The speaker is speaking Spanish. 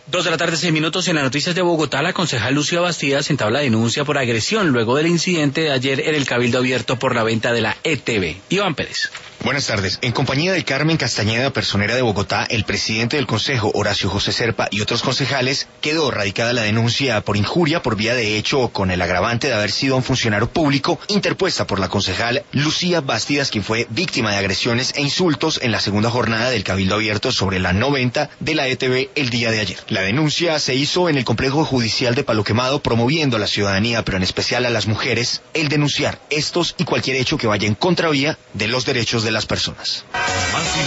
2 de la tarde, 6 minutos. En las noticias de Bogotá, la concejal Lucía Bastidas entabla denuncia por agresión luego del incidente de ayer en el Cabildo Abierto por la venta de la ETB. Iván Pérez. Buenas tardes. En compañía de Carmen Castañeda, personera de Bogotá, el presidente del Consejo, Horacio José Serpa, y otros concejales, quedó radicada la denuncia por injuria por vía de hecho con el agravante de haber sido un funcionario público, interpuesta por la concejal Lucía Bastidas, quien fue víctima de agresiones e insultos en la segunda jornada del Cabildo Abierto sobre la no venta de la ETB el día de ayer. La denuncia se hizo en el complejo judicial de Palo Quemado, promoviendo a la ciudadanía, pero en especial a las mujeres, el denunciar estos y cualquier hecho que vaya en contravía de los derechos de las personas.